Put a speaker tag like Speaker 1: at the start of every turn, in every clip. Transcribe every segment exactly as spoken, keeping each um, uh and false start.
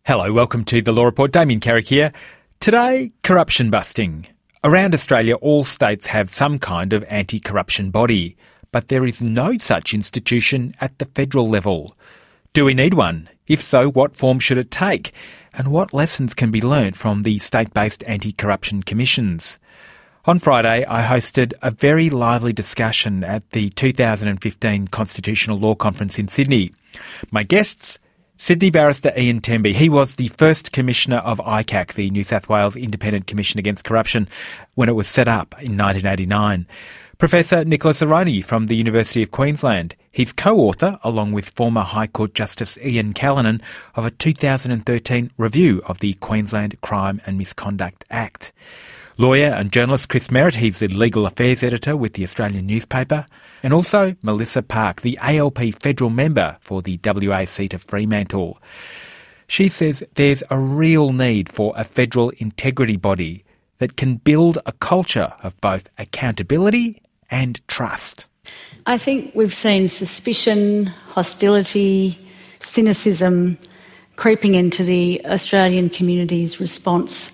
Speaker 1: Hello, welcome to The Law Report. Damien Carrick here. Today, corruption busting. Around Australia, all states have some kind of anti-corruption body, but there is no such institution at the federal level. Do we need one? If so, what form should it take? And what lessons can be learnt from the state-based anti-corruption commissions? On Friday, I hosted a very lively discussion at the two thousand fifteen Constitutional Law Conference in Sydney. My guests: Sydney barrister Ian Temby. He was the first commissioner of I C A C, the New South Wales Independent Commission Against Corruption, when it was set up in nineteen eighty-nine. Professor Nicholas Aroney from the University of Queensland. He's co-author, along with former High Court Justice Ian Callanan, of a two thousand thirteen review of the Queensland Crime and Misconduct Act. Lawyer and journalist Chris Merritt. He's the legal affairs editor with the Australian newspaper. And also Melissa Park, the A L P federal member for the W A seat of Fremantle. She says there's a real need for a federal integrity body that can build a culture of both accountability and trust.
Speaker 2: I think we've seen suspicion, hostility, cynicism creeping into the Australian community's response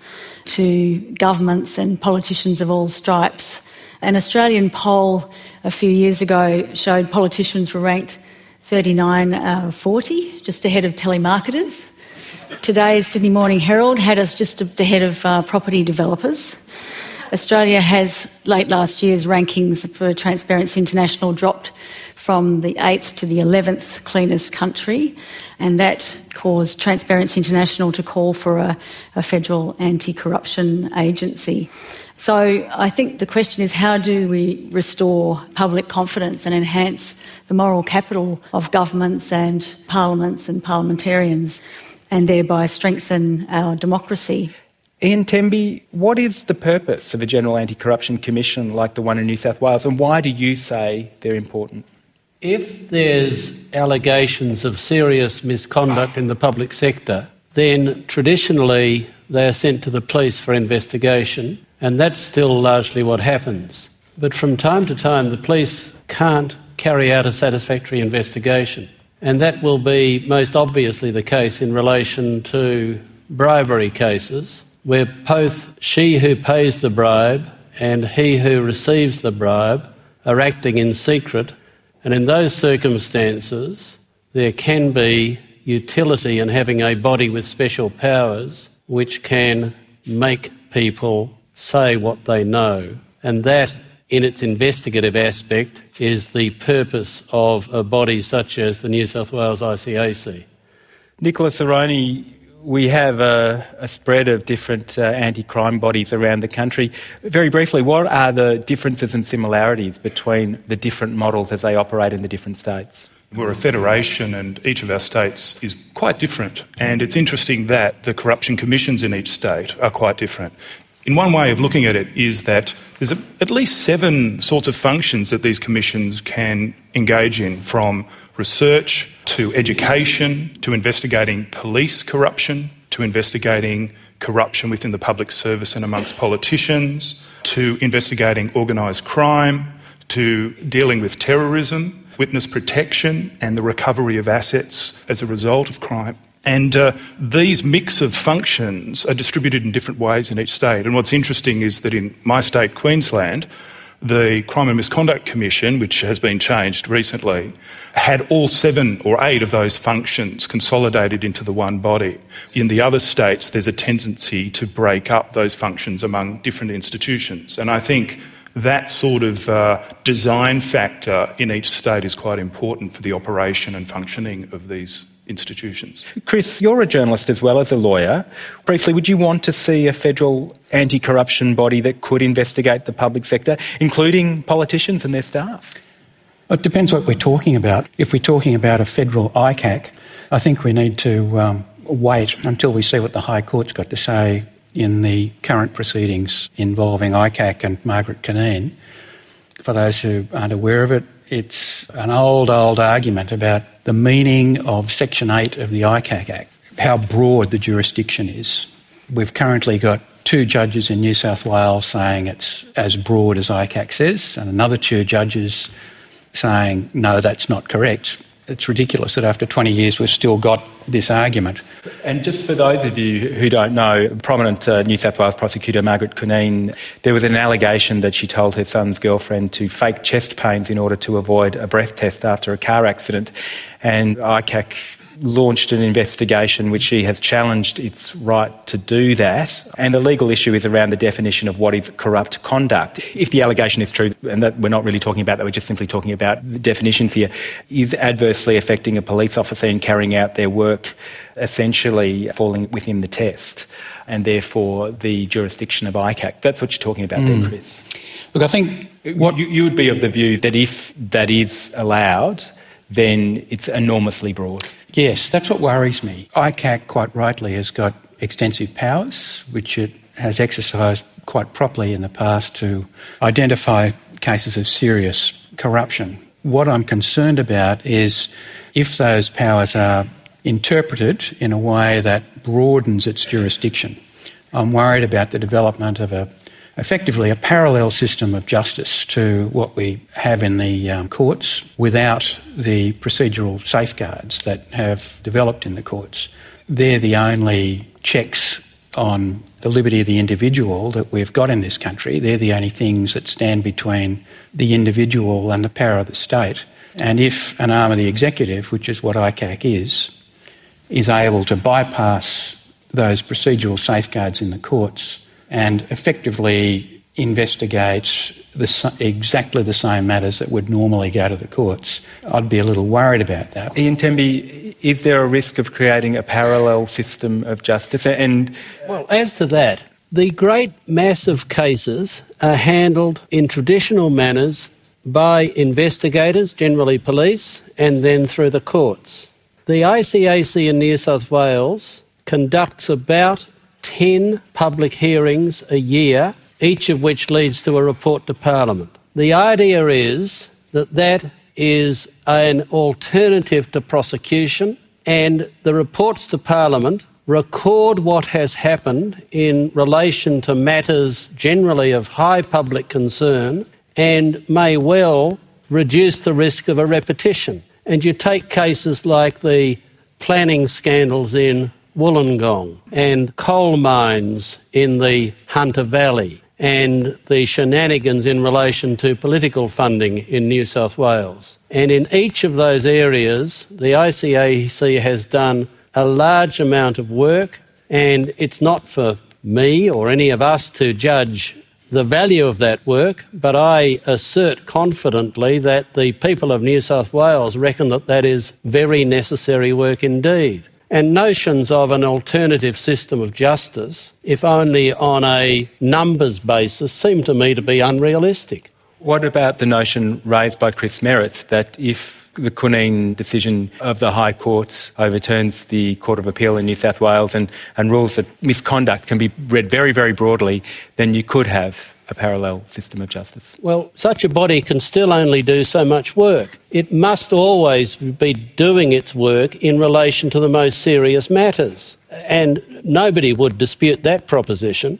Speaker 2: to governments and politicians of all stripes. An Australian poll a few years ago showed politicians were ranked thirty-nine out of forty, just ahead of telemarketers. Today's Sydney Morning Herald had us just ahead of uh, property developers. Australia has, late last year's rankings for Transparency International, dropped from the eighth to the eleventh cleanest country, and that caused Transparency International to call for a, a federal anti-corruption agency. So I think the question is, how do we restore public confidence and enhance the moral capital of governments and parliaments and parliamentarians, and thereby strengthen our democracy?
Speaker 1: Ian Temby, what is the purpose of a General Anti-Corruption Commission like the one in New South Wales, and why do you say they're important?
Speaker 3: If there's allegations of serious misconduct in the public sector, then traditionally they are sent to the police for investigation, and that's still largely what happens. But from time to time, the police can't carry out a satisfactory investigation, and that will be most obviously the case in relation to bribery cases, where both she who pays the bribe and he who receives the bribe are acting in secret, and in those circumstances there can be utility in having a body with special powers which can make people say what they know. And that, in its investigative aspect, is the purpose of a body such as the New South Wales I C A C.
Speaker 1: Nicholas Aroney, we have a, a spread of different uh, anti-crime bodies around the country. Very briefly, what are the differences and similarities between the different models as they operate in the different states?
Speaker 4: We're a federation and each of our states is quite different. And it's interesting that the corruption commissions in each state are quite different. In one way of looking at it is that there's a, at least seven sorts of functions that these commissions can engage in, from research to education to investigating police corruption to investigating corruption within the public service and amongst politicians to investigating organised crime to dealing with terrorism, witness protection and the recovery of assets as a result of crime. And uh, these mix of functions are distributed in different ways in each state. And what's interesting is that in my state, Queensland, the Crime and Misconduct Commission, which has been changed recently, had all seven or eight of those functions consolidated into the one body. In the other states, there's a tendency to break up those functions among different institutions. And I think that sort of uh, design factor in each state is quite important for the operation and functioning of these institutions.
Speaker 1: Chris, you're a journalist as well as a lawyer. Briefly, would you want to see a federal anti-corruption body that could investigate the public sector, including politicians and their staff?
Speaker 5: Well, it depends what we're talking about. If we're talking about a federal I C A C, I think we need to um, wait until we see what the High Court's got to say in the current proceedings involving I C A C and Margaret Cunneen. For those who aren't aware of it, it's an old, old argument about the meaning of Section eight of the I C A C Act, how broad the jurisdiction is. We've currently got two judges in New South Wales saying it's as broad as I C A C says, and another two judges saying, no, that's not correct. it's ridiculous that after twenty years we've still got this argument.
Speaker 6: And just for those of you who don't know, prominent uh, New South Wales prosecutor Margaret Cunneen, there was an allegation that she told her son's girlfriend to fake chest pains in order to avoid a breath test after a car accident. And I C A C launched an investigation which she has challenged its right to do that. And the legal issue is around the definition of what is corrupt conduct. If the allegation is true, and that we're not really talking about that, we're just simply talking about the definitions here, is adversely affecting a police officer in carrying out their work, essentially falling within the test, and therefore the jurisdiction of I C A C. That's what you're talking about mm. there, Chris.
Speaker 5: Look, I think
Speaker 6: what you, you would be of the view that if that is allowed, then it's enormously broad.
Speaker 5: Yes, that's what worries me. I C A C, quite rightly, has got extensive powers, which it has exercised quite properly in the past to identify cases of serious corruption. What I'm concerned about is if those powers are interpreted in a way that broadens its jurisdiction. I'm worried about the development of a effectively a parallel system of justice to what we have in the um, courts without the procedural safeguards that have developed in the courts. They're the only checks on the liberty of the individual that we've got in this country. They're the only things that stand between the individual and the power of the state. And if an arm of the executive, which is what I C A C is, is able to bypass those procedural safeguards in the courts and effectively investigate the, exactly the same matters that would normally go to the courts, I'd be a little worried about that.
Speaker 6: Ian Temby, is there a risk of creating a parallel system of justice? And
Speaker 3: well, as to that, the great mass of cases are handled in traditional manners by investigators, generally police, and then through the courts. The I C A C in New South Wales conducts about ten public hearings a year, each of which leads to a report to Parliament. The idea is that that is an alternative to prosecution, and the reports to Parliament record what has happened in relation to matters generally of high public concern and may well reduce the risk of a repetition. And you take cases like the planning scandals in Wollongong and coal mines in the Hunter Valley and the shenanigans in relation to political funding in New South Wales. And in each of those areas, the I C A C has done a large amount of work, and it's not for me or any of us to judge the value of that work, but I assert confidently that the people of New South Wales reckon that that is very necessary work indeed. And notions of an alternative system of justice, if only on a numbers basis, seem to me to be unrealistic.
Speaker 6: What about the notion raised by Chris Merritt that if the Cunneen decision of the High Court overturns the Court of Appeal in New South Wales and, and rules that misconduct can be read very, very broadly, then you could have a parallel system of justice?
Speaker 3: Well, such a body can still only do so much work. It must always be doing its work in relation to the most serious matters. And nobody would dispute that proposition.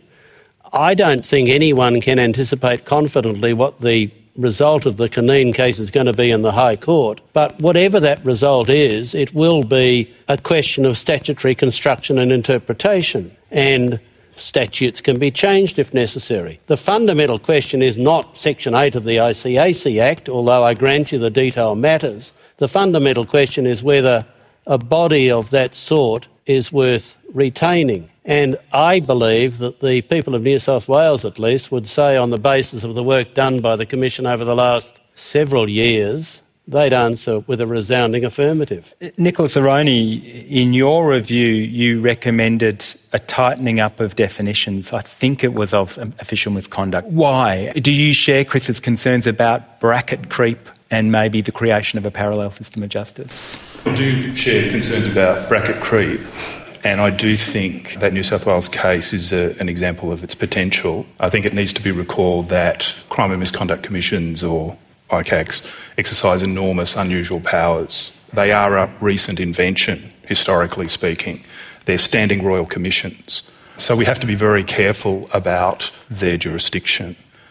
Speaker 3: I don't think anyone can anticipate confidently what the result of the Cunneen case is going to be in the High Court. But whatever that result is, it will be a question of statutory construction and interpretation. And statutes can be changed if necessary. The fundamental question is not Section eight of the I C A C Act, although I grant you the detail matters. The fundamental question is whether a body of that sort is worth retaining. And I believe that the people of New South Wales, at least, would say on the basis of the work done by the Commission over the last several years, they'd answer with a resounding affirmative.
Speaker 6: Nicholas Aroney, in your review, you recommended a tightening up of definitions. I think it was of official misconduct. Why? Do you share Chris's concerns about bracket creep and maybe the creation of a parallel system of justice?
Speaker 4: I do share concerns about bracket creep. And I do think that New South Wales case is a, an example of its potential. I think it needs to be recalled that crime and misconduct commissions, or I C A Cs, exercise enormous, unusual powers. They are a recent invention, historically speaking. They're standing royal commissions. So we have to be very careful about their jurisdiction.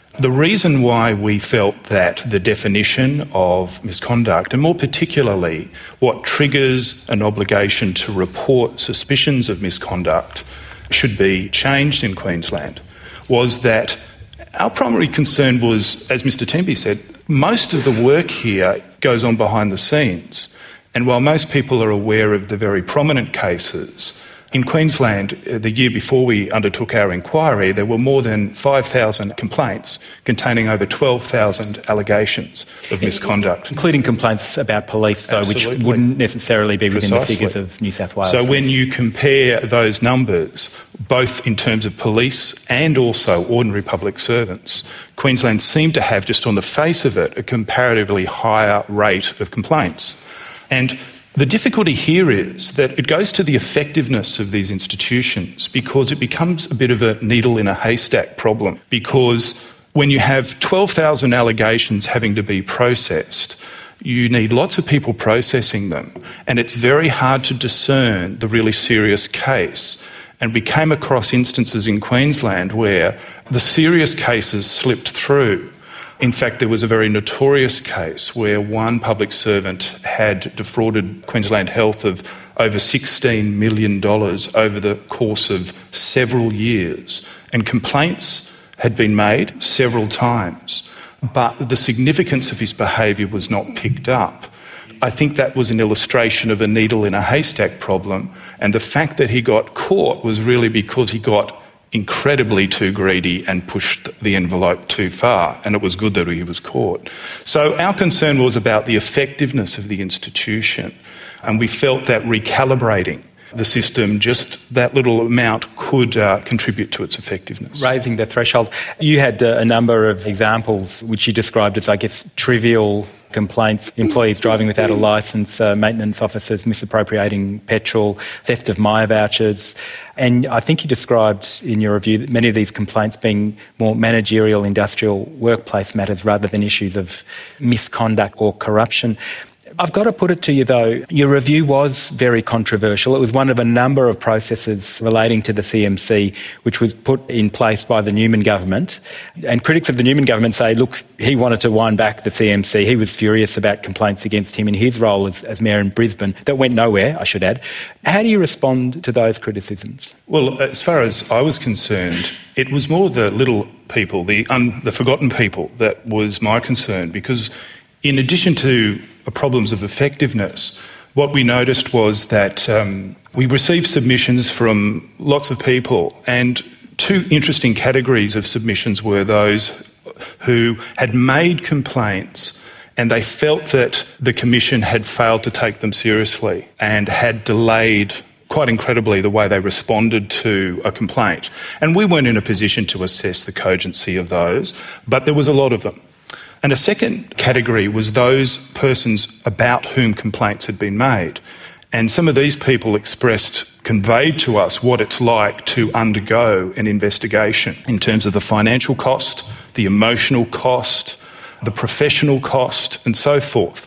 Speaker 4: The reason why we felt that the definition of misconduct, and more particularly what triggers an obligation to report suspicions of misconduct, should be changed in Queensland, was that our primary concern was, as Mr Temby said, most of the work here goes on behind the scenes. And while most people are aware of the very prominent cases, in Queensland, the year before we undertook our inquiry, there were more than five thousand complaints containing over twelve thousand allegations of misconduct.
Speaker 6: Including complaints about police, though,
Speaker 4: Absolutely.
Speaker 6: Which wouldn't necessarily be within
Speaker 4: Precisely.
Speaker 6: the figures of New South Wales.
Speaker 4: So when you compare those numbers, both in terms of police and also ordinary public servants, Queensland seemed to have, just on the face of it, a comparatively higher rate of complaints. And the difficulty here is that it goes to the effectiveness of these institutions, because it becomes a bit of a needle in a haystack problem, because when you have twelve thousand allegations having to be processed, you need lots of people processing them, and it's very hard to discern the really serious case. And we came across instances in Queensland where the serious cases slipped through. In fact, there was a very notorious case where one public servant had defrauded Queensland Health of over sixteen million dollars over the course of several years, and complaints had been made several times, but the significance of his behaviour was not picked up. I think that was an illustration of a needle in a haystack problem, and the fact that he got caught was really because he got incredibly too greedy and pushed the envelope too far, and it was good that he was caught. So our concern was about the effectiveness of the institution, and we felt that recalibrating the system, just that little amount, could uh, contribute to its effectiveness.
Speaker 6: Raising the threshold. You had uh, a number of examples which you described as, I guess, trivial complaints: employees driving without a licence, uh, maintenance officers misappropriating petrol, theft of Myer vouchers. And I think you described in your review that many of these complaints being more managerial, industrial, workplace matters rather than issues of misconduct or corruption. I've got to put it to you, though, your review was very controversial. It was one of a number of processes relating to the C M C which was put in place by the Newman government. And critics of the Newman government say, look, he wanted to wind back the C M C. He was furious about complaints against him in his role as, as mayor in Brisbane that went nowhere, I should add. How do you respond to those criticisms?
Speaker 4: Well, as far as I was concerned, it was more the little people, the, un, the forgotten people, that was my concern, because in addition to problems of effectiveness, what we noticed was that um, we received submissions from lots of people, and two interesting categories of submissions were those who had made complaints and they felt that the Commission had failed to take them seriously and had delayed quite incredibly the way they responded to a complaint. And we weren't in a position to assess the cogency of those, but there was a lot of them. And a second category was those persons about whom complaints had been made. And some of these people expressed, conveyed to us what it's like to undergo an investigation in terms of the financial cost, the emotional cost, the professional cost, and so forth.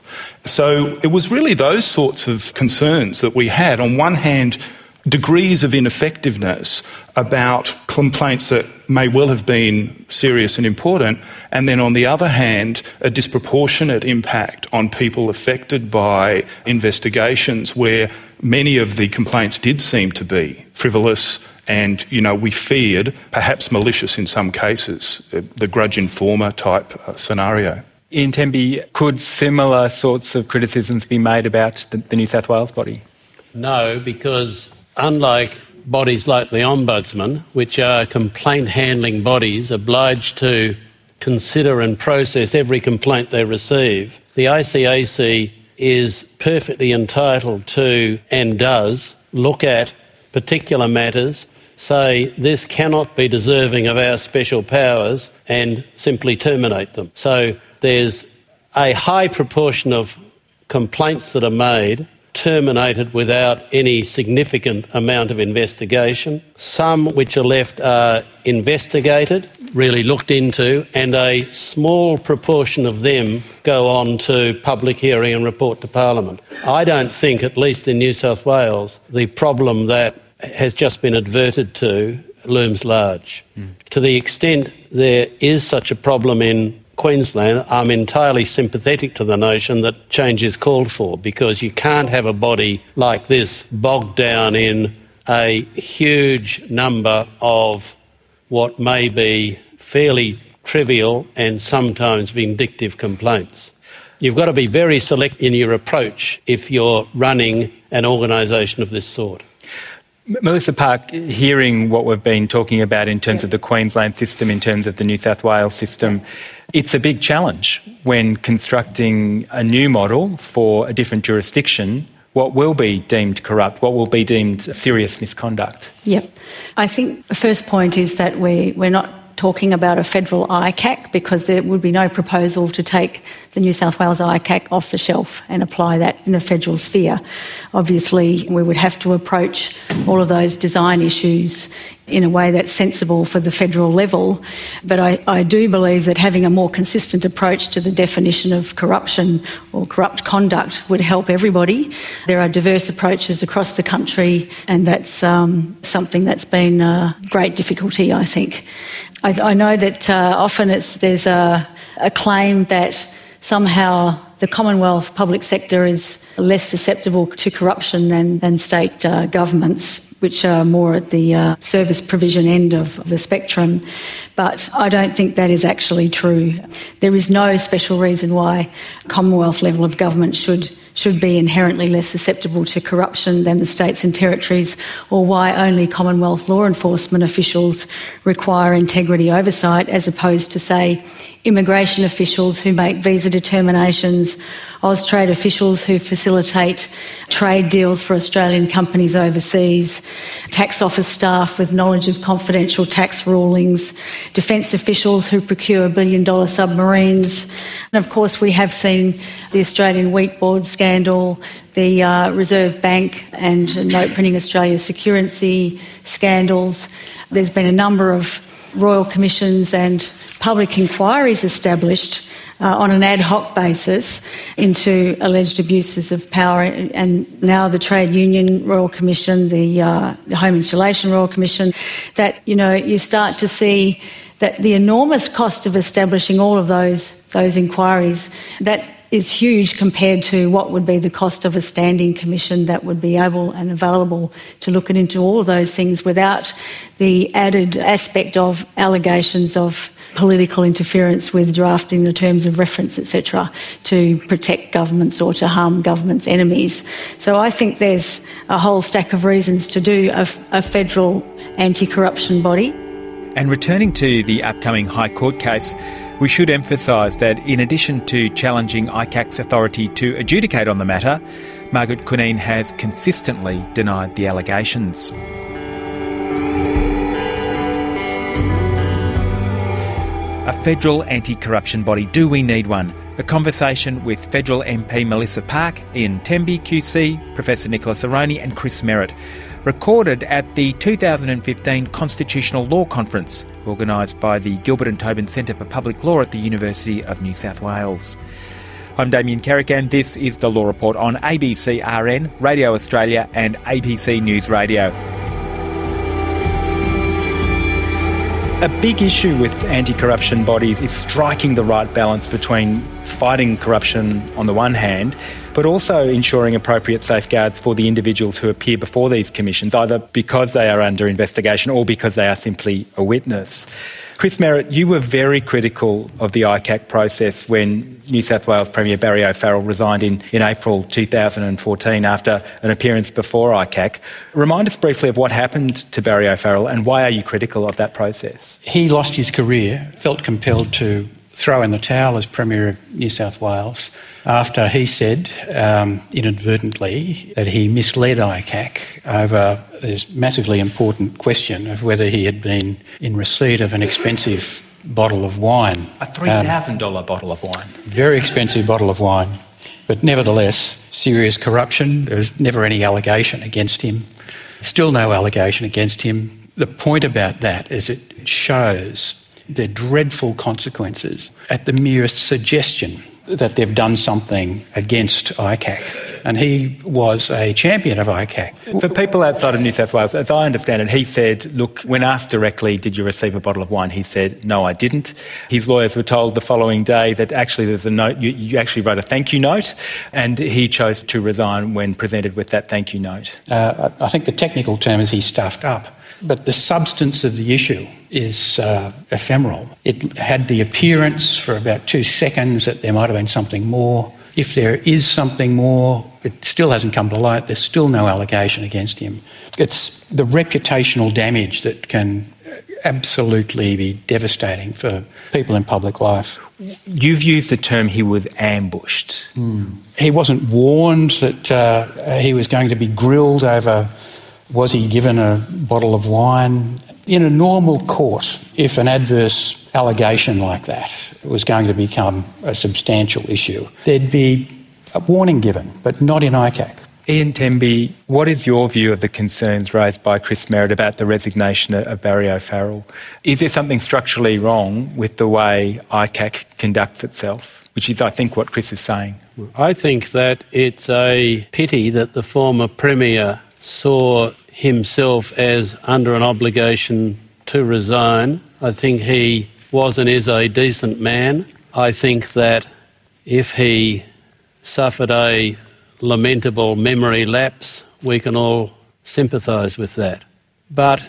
Speaker 4: So it was really those sorts of concerns that we had. On one hand, degrees of ineffectiveness about complaints that may well have been serious and important, and then on the other hand, a disproportionate impact on people affected by investigations where many of the complaints did seem to be frivolous and, you know, we feared perhaps malicious in some cases, the grudge informer type scenario.
Speaker 6: Ian Temby, could similar sorts of criticisms be made about the, the New South Wales body?
Speaker 3: No, because unlike bodies like the Ombudsman, which are complaint-handling bodies obliged to consider and process every complaint they receive, the I C A C is perfectly entitled to, and does, look at particular matters, say this cannot be deserving of our special powers, and simply terminate them. So there's a high proportion of complaints that are made terminated without any significant amount of investigation. Some which are left are investigated, really looked into, and a small proportion of them go on to public hearing and report to Parliament. I don't think, at least in New South Wales, the problem that has just been adverted to looms large. Mm. To the extent there is such a problem in Queensland, I'm entirely sympathetic to the notion that change is called for, because you can't have a body like this bogged down in a huge number of what may be fairly trivial and sometimes vindictive complaints. You've got to be very select in your approach if you're running an organisation of this sort.
Speaker 6: Melissa Park, hearing what we've been talking about in terms of the Queensland system, in terms of the New South Wales system, it's a big challenge when constructing a new model for a different jurisdiction. What will be deemed corrupt? What will be deemed serious misconduct?
Speaker 2: Yep. I think the first point is that we, we're not talking about a federal I C A C, because there would be no proposal to take the New South Wales I C A C off the shelf and apply that in the federal sphere. Obviously, we would have to approach all of those design issues in a way that's sensible for the federal level. But I, I do believe that having a more consistent approach to the definition of corruption or corrupt conduct would help everybody. There are diverse approaches across the country, and that's um, something that's been a great difficulty, I think. I, I know that uh, often it's, there's a, a claim that somehow the Commonwealth public sector is less susceptible to corruption than, than state uh, governments, which are more at the uh, service provision end of the spectrum. But I don't think that is actually true. There is no special reason why Commonwealth level of government should should be inherently less susceptible to corruption than the states and territories, or why only Commonwealth law enforcement officials require integrity oversight as opposed to, say, immigration officials who make visa determinations, Austrade officials who facilitate trade deals for Australian companies overseas, tax office staff with knowledge of confidential tax rulings, defence officials who procure billion-dollar submarines. And of course, we have seen the Australian Wheat Board scandal, the uh, Reserve Bank and Note Printing Australia security scandals. There's been a number of royal commissions and public inquiries established uh, on an ad hoc basis into alleged abuses of power, and now the Trade Union Royal Commission, the, uh, the Home Insulation Royal Commission, that, you know, you start to see that the enormous cost of establishing all of those those inquiries, that is huge compared to what would be the cost of a standing commission that would be able and available to look into all of those things without the added aspect of allegations of political interference with drafting the terms of reference, et cetera, to protect governments or to harm governments' enemies. So I think there's a whole stack of reasons to do a, a federal anti-corruption body.
Speaker 1: And returning to the upcoming High Court case, we should emphasise that in addition to challenging I C A C's authority to adjudicate on the matter, Margaret Cunneen has consistently denied the allegations. A federal anti-corruption body, do we need one? A conversation with federal M P Melissa Park, Ian Temby Q C, Professor Nicholas Aroney and Chris Merritt, recorded at the two thousand fifteen Constitutional Law Conference, organised by the Gilbert and Tobin Centre for Public Law at the University of New South Wales. I'm Damien Carrick and this is The Law Report on A B C R N, Radio Australia and A B C News Radio. A big issue with anti-corruption bodies is striking the right balance between fighting corruption on the one hand, but also ensuring appropriate safeguards for the individuals who appear before these commissions, either because they are under investigation or because they are simply a witness. Chris Merritt, you were very critical of the I C A C process when New South Wales Premier Barry O'Farrell resigned in, in April two thousand fourteen after an appearance before I C A C. Remind us briefly of what happened to Barry O'Farrell and why are you critical of that process?
Speaker 5: He lost his career, felt compelled to throw in the towel as Premier of New South Wales after he said, um, inadvertently, that he misled I C A C over this massively important question of whether he had been in receipt of an expensive bottle of wine.
Speaker 6: A three thousand dollars um, bottle of wine.
Speaker 5: Very expensive bottle of wine. But nevertheless, serious corruption. There was never any allegation against him. Still no allegation against him. The point about that is it shows the dreadful consequences at the merest suggestion that they've done something against I C A C. And he was a champion of I C A C.
Speaker 6: For people outside of New South Wales, as I understand it, he said, look, when asked directly, did you receive a bottle of wine? He said, no, I didn't. His lawyers were told the following day that actually there's a note, you, you actually wrote a thank you note, and he chose to resign when presented with that thank you note.
Speaker 5: Uh, I think the technical term is he stuffed up. But the substance of the issue is uh, ephemeral. It had the appearance for about two seconds that there might have been something more. If there is something more, it still hasn't come to light. There's still no allegation against him. It's the reputational damage that can absolutely be devastating for people in public life.
Speaker 6: You've used the term he was ambushed.
Speaker 5: Mm. He wasn't warned that uh, he was going to be grilled over was he given a bottle of wine. In a normal court, if an adverse allegation like that was going to become a substantial issue, there'd be a warning given, but not in I C A C.
Speaker 6: Ian Temby, what is your view of the concerns raised by Chris Merritt about the resignation of Barry O'Farrell? Is there something structurally wrong with the way I C A C conducts itself, which is, I think, what Chris is saying?
Speaker 3: I think that it's a pity that the former Premier saw himself as under an obligation to resign. I think he was and is a decent man. I think that if he suffered a lamentable memory lapse, we can all sympathise with that. But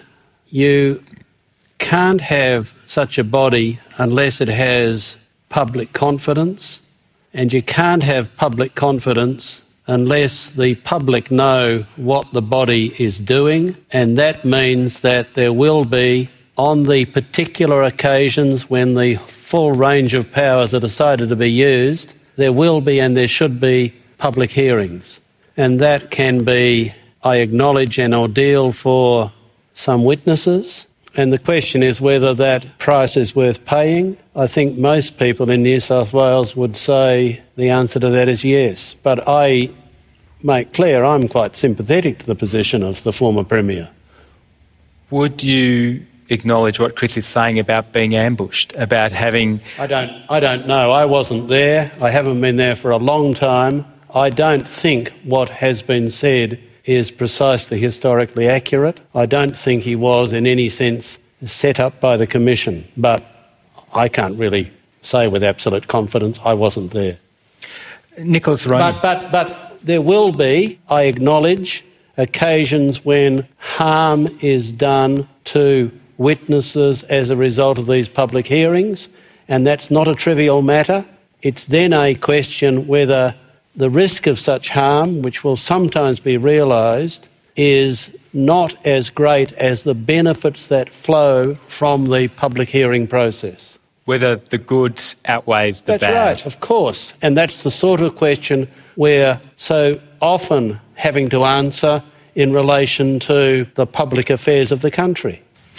Speaker 3: you can't have such a body unless it has public confidence, and you can't have public confidence unless the public know what the body is doing, and that means that there will be, on the particular occasions when the full range of powers are decided to be used, there will be and there should be public hearings. And that can be, I acknowledge, an ordeal for some witnesses, and the question is whether that price is worth paying. I think most people in New South Wales would say the answer to that is yes. But I make clear I'm quite sympathetic to the position of the former Premier.
Speaker 6: Would you acknowledge what Chris is saying about being ambushed, about having...
Speaker 3: I don't, I don't know. I wasn't there. I haven't been there for a long time. I don't think what has been said is precisely historically accurate. I don't think he was in any sense set up by the Commission, but I can't really say with absolute confidence I wasn't there.
Speaker 6: Nicholas Aroney.
Speaker 3: But, but, but there will be, I acknowledge, occasions when harm is done to witnesses as a result of these public hearings, and that's not a trivial matter. It's then a question whether the risk of such harm, which will sometimes be realised, is not as great as the benefits that flow from the public hearing process.
Speaker 6: Whether the good outweighs the
Speaker 3: that's
Speaker 6: bad.
Speaker 3: That's right, of course. And that's the sort of question we're so often having to answer in relation to the public affairs of the country.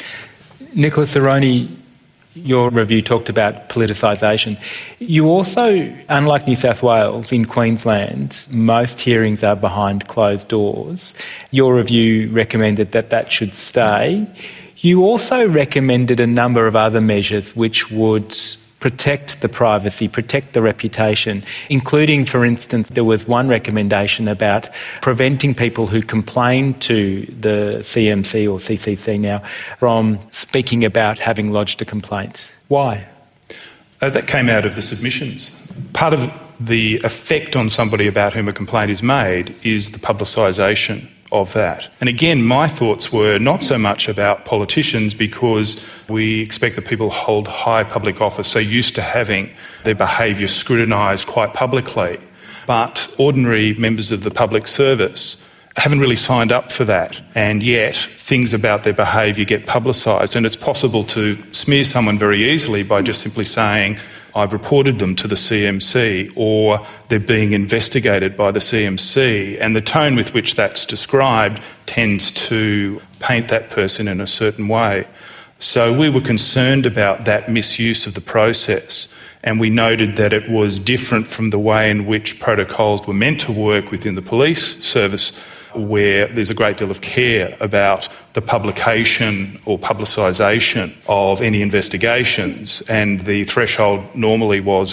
Speaker 6: Nicholas Aroney, your review talked about politicisation. You also, unlike New South Wales, in Queensland, most hearings are behind closed doors. Your review recommended that that should stay. You also recommended a number of other measures which would protect the privacy, protect the reputation, including, for instance, there was one recommendation about preventing people who complain to the C M C or C C C now from speaking about having lodged a complaint. Why?
Speaker 4: Uh, that came out of the submissions. Part of the effect on somebody about whom a complaint is made is the publicisation of that. And again, my thoughts were not so much about politicians, because we expect that people hold high public office, so used to having their behaviour scrutinised quite publicly. But ordinary members of the public service haven't really signed up for that, and yet things about their behaviour get publicised, and it's possible to smear someone very easily by just simply saying, I've reported them to the C M C, or they're being investigated by the C M C, and the tone with which that's described tends to paint that person in a certain way. So we were concerned about that misuse of the process, and we noted that it was different from the way in which protocols were meant to work within the police service, where there's a great deal of care about the publication or publicisation of any investigations, and the threshold normally was, as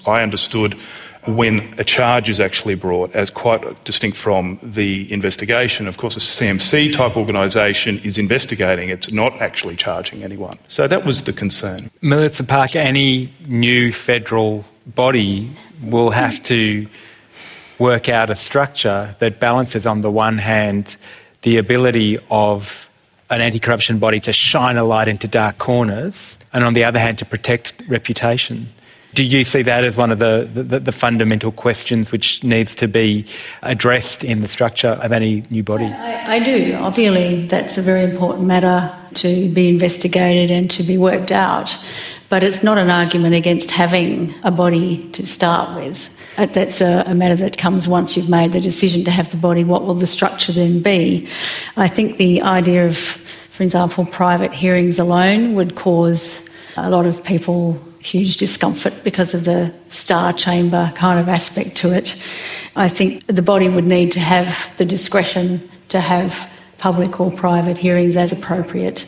Speaker 4: I understood when a charge is actually brought as quite distinct from the investigation. Of course, a C M C type organisation is investigating, it's not actually charging anyone. So that was the concern.
Speaker 6: Melissa Parker, any new federal body will have to work out a structure that balances, on the one hand, the ability of an anti-corruption body to shine a light into dark corners, and on the other hand, to protect reputation. Do you see that as one of the, the, the fundamental questions which needs to be addressed in the structure of any new body?
Speaker 2: I, I do. Obviously, that's a very important matter to be investigated and to be worked out. But it's not an argument against having a body to start with. That's a, a matter that comes once you've made the decision to have the body. What will the structure then be? I think the idea of, for example, private hearings alone would cause a lot of people huge discomfort because of the star chamber kind of aspect to it. I think the body would need to have the discretion to have public or private hearings as appropriate.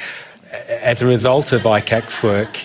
Speaker 6: As a result of I C A C's work,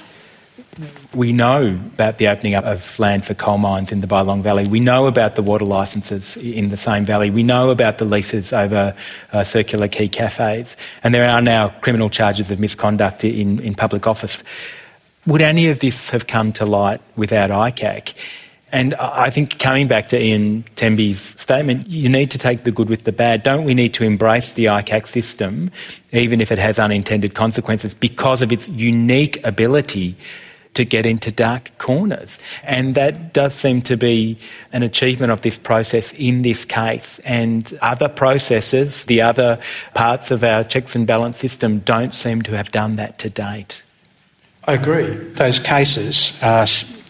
Speaker 6: we know about the opening up of land for coal mines in the Bylong Valley. We know about the water licences in the same valley. We know about the leases over uh, Circular Quay cafes. And there are now criminal charges of misconduct in, in public office. Would any of this have come to light without I C A C? And I think, coming back to Ian Temby's statement, you need to take the good with the bad. Don't we need to embrace the I C A C system, even if it has unintended consequences, because of its unique ability to get into dark corners? And that does seem to be an achievement of this process in this case. And other processes, the other parts of our checks and balance system, don't seem to have done that to date.
Speaker 5: I agree. Those cases are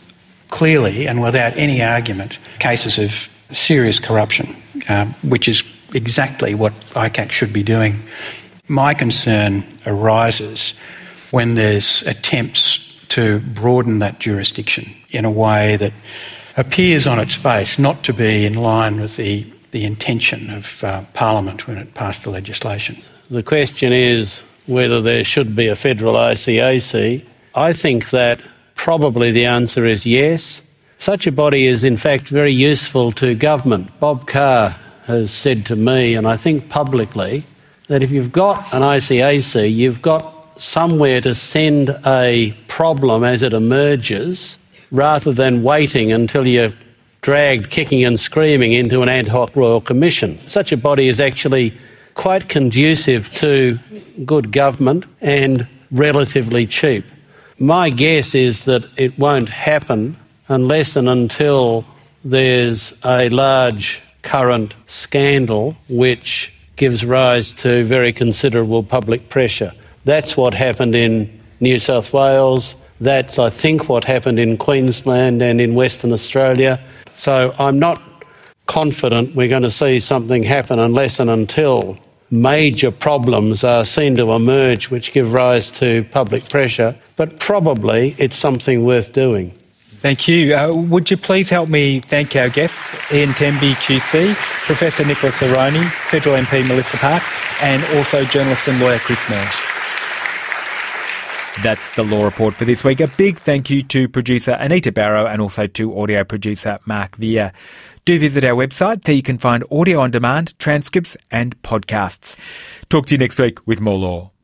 Speaker 5: clearly and without any argument cases of serious corruption, um, which is exactly what I C A C should be doing. My concern arises when there's attempts to broaden that jurisdiction in a way that appears on its face not to be in line with the, the intention of uh, Parliament when it passed the legislation.
Speaker 3: The question is whether there should be a federal I C A C. I think that probably the answer is yes. Such a body is in fact very useful to government. Bob Carr has said to me, and I think publicly, that if you've got an I C A C, you've got somewhere to send a problem as it emerges, rather than waiting until you're dragged kicking and screaming into an ad hoc royal commission. Such a body is actually quite conducive to good government and relatively cheap. My guess is that it won't happen unless and until there's a large current scandal which gives rise to very considerable public pressure. That's what happened in New South Wales. That's, I think, what happened in Queensland and in Western Australia. So I'm not confident we're going to see something happen unless and until major problems are seen to emerge which give rise to public pressure. But probably it's something worth doing.
Speaker 6: Thank you. Uh, would you please help me thank our guests, Ian Temby Q C, Professor Nicholas Aroney, Federal M P Melissa Park, and also journalist and lawyer Chris Mills.
Speaker 1: That's the Law Report for this week. A big thank you to producer Anita Barrow and also to audio producer Mark Veer. Do visit our website. There you can find audio on demand, transcripts and podcasts. Talk to you next week with more law.